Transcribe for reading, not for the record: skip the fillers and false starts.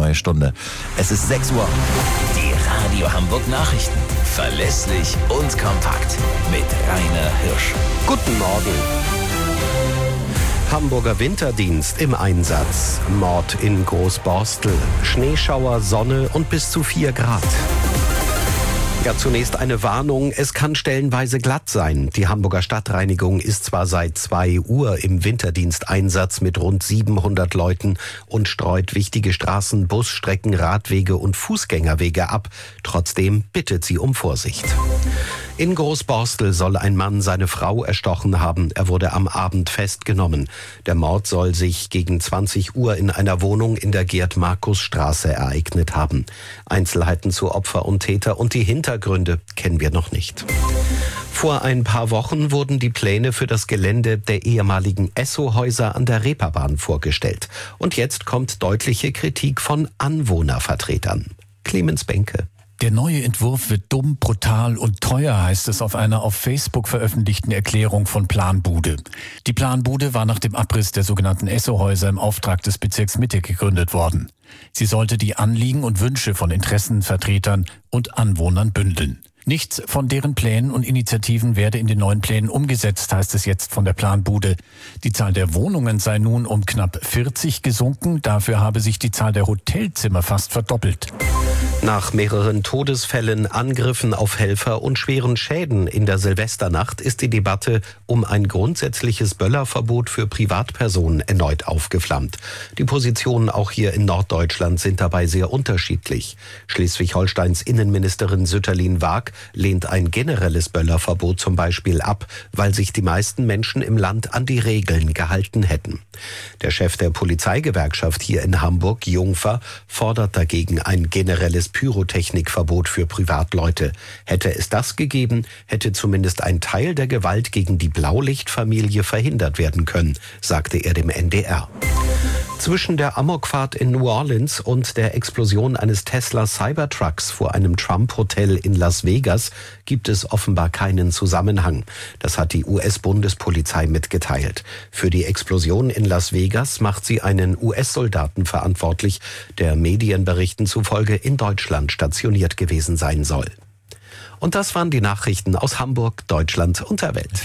neue Stunde. Es ist 6 Uhr. Die Radio Hamburg Nachrichten. Verlässlich und kompakt. Mit Rainer Hirsch. Guten Morgen. Hamburger Winterdienst im Einsatz. Mord in Großborstel. Schneeschauer, Sonne und bis zu 4 Grad. Ja, zunächst eine Warnung. Es kann stellenweise glatt sein. Die Hamburger Stadtreinigung ist zwar seit 2 Uhr im Winterdiensteinsatz mit rund 700 Leuten und streut wichtige Straßen, Busstrecken, Radwege und Fußgängerwege ab. Trotzdem bittet sie um Vorsicht. In Großborstel soll ein Mann seine Frau erstochen haben. Er wurde am Abend festgenommen. Der Mord soll sich gegen 20 Uhr in einer Wohnung in der Gerd-Markus-Straße ereignet haben. Einzelheiten zu Opfer und Täter und die Hintergründe kennen wir noch nicht. Vor ein paar Wochen wurden die Pläne für das Gelände der ehemaligen Esso-Häuser an der Reeperbahn vorgestellt. Und jetzt kommt deutliche Kritik von Anwohnervertretern. Clemens Benke. Der neue Entwurf wird dumm, brutal und teuer, heißt es auf einer auf Facebook veröffentlichten Erklärung von Planbude. Die Planbude war nach dem Abriss der sogenannten Esso-Häuser im Auftrag des Bezirks Mitte gegründet worden. Sie sollte die Anliegen und Wünsche von Interessenvertretern und Anwohnern bündeln. Nichts von deren Plänen und Initiativen werde in den neuen Plänen umgesetzt, heißt es jetzt von der Planbude. Die Zahl der Wohnungen sei nun um knapp 40 gesunken. Dafür habe sich die Zahl der Hotelzimmer fast verdoppelt. Nach mehreren Todesfällen, Angriffen auf Helfer und schweren Schäden in der Silvesternacht ist die Debatte um ein grundsätzliches Böllerverbot für Privatpersonen erneut aufgeflammt. Die Positionen auch hier in Norddeutschland sind dabei sehr unterschiedlich. Schleswig-Holsteins Innenministerin Sütterlin-Waag lehnt ein generelles Böllerverbot zum Beispiel ab, weil sich die meisten Menschen im Land an die Regeln gehalten hätten. Der Chef der Polizeigewerkschaft hier in Hamburg, Jungfer, fordert dagegen ein generelles Pyrotechnikverbot für Privatleute. Hätte es das gegeben, hätte zumindest ein Teil der Gewalt gegen die Blaulichtfamilie verhindert werden können, sagte er dem NDR. Zwischen der Amokfahrt in New Orleans und der Explosion eines Tesla Cybertrucks vor einem Trump-Hotel in Las Vegas gibt es offenbar keinen Zusammenhang. Das hat die US-Bundespolizei mitgeteilt. Für die Explosion in Las Vegas macht sie einen US-Soldaten verantwortlich, der Medienberichten zufolge in Deutschland stationiert gewesen sein soll. Und das waren die Nachrichten aus Hamburg, Deutschland und der Welt.